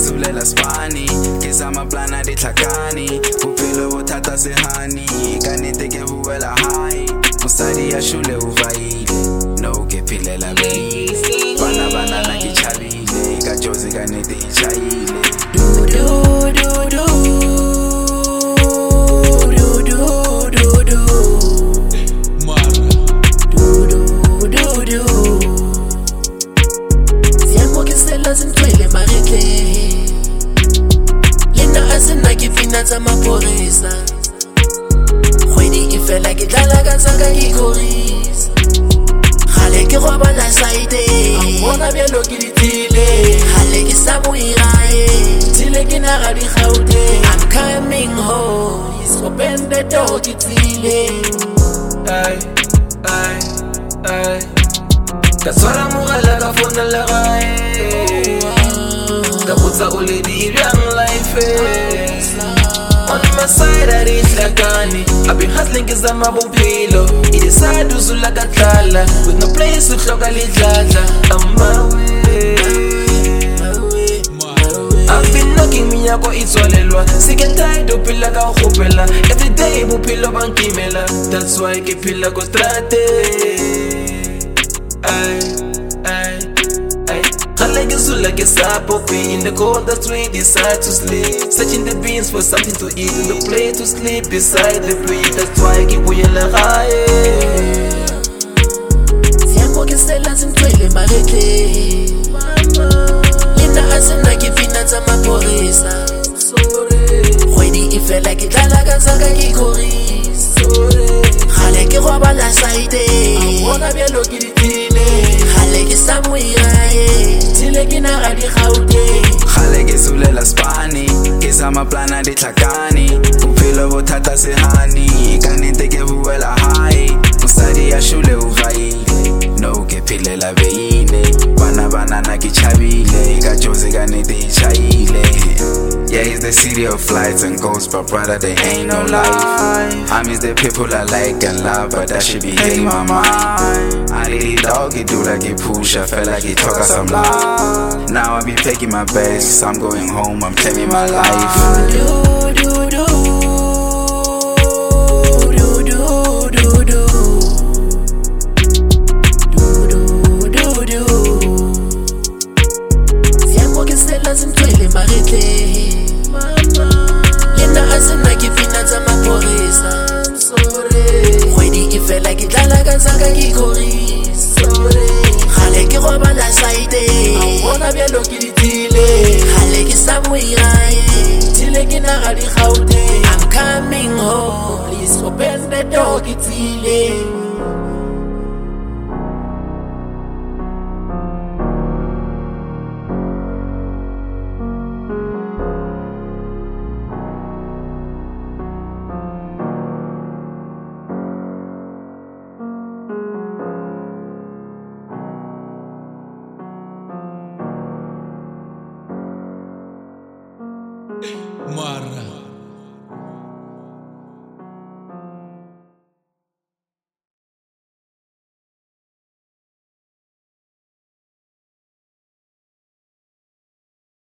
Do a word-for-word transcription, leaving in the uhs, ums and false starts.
sulela spani ke sama plana di tlhakane bophelo bo thata sehani ka nnete ke buela high mosadi ya shule o vaile no ke philela beile bana bana na ke chabile ka jozi ka nnete e chaile do do do do Zintwele maretle Lena asena ke fina tsa maporisa Kgwedi e fela ke tlala ka tsaka ke korisa Gale ke robala saite Bona bjalo ke ditile Gale ke sa moirae Tile ke naga di gaute I'm coming home He's open the door ke tile Ay, ay, ay Ka swara mogala ka fona le gae Ka botsa o le di bjang life On my side a di hlakane I've been hustling ke zama bophelo E decide uzula ka tlala With no place to hloka le dladla I'm my way I've been knocking minyako e tswalelwa Sick and tired o phela ka go gopela Everyday bophelo ba nkimela That's why ke phela ko strate Ay, ay, ay Gale ke zula ke sa popi In the cold that's we decide to sleep Searching the beans for something to eat In the place to sleep beside the bridge That's why ke buyela gae Siamo ke sela zintwele maretle Lena asena ke fina tsa maporisa Kgwedi e fela ke tlala ka tsaka ke korisa Gale ke robala saite Bona bjalo ke ditile Gale ke sa moirae Tile ke naga di gaute Gale ke sulela spani ke sama plana di tlhakane bophelo bo thata sehani ka nnete ke buela high mosadi ya shule o vaile no ke philela beile bana bana na ke chabile ka jozi ka nnete e chaile. Yeah, it's the city of lights and ghosts, but brother, they ain't no life. I miss the people I like and love, but that shit be hitting my mind. I did it dog, it do like it push, I felt like it talk us some love. Now I be taking my best, I'm going home, I'm claiming my life. Do, do, do. Zintwele maretle Lena asena ke fina tsa maporisa Kgwedi e fela ke tlala ka tsaka ke korisa Gale ke robala saite Bona bjalo ke ditile Gale ke sa moirae Tile ke naga di gaute I'm coming home Please open the door ke tile Marra.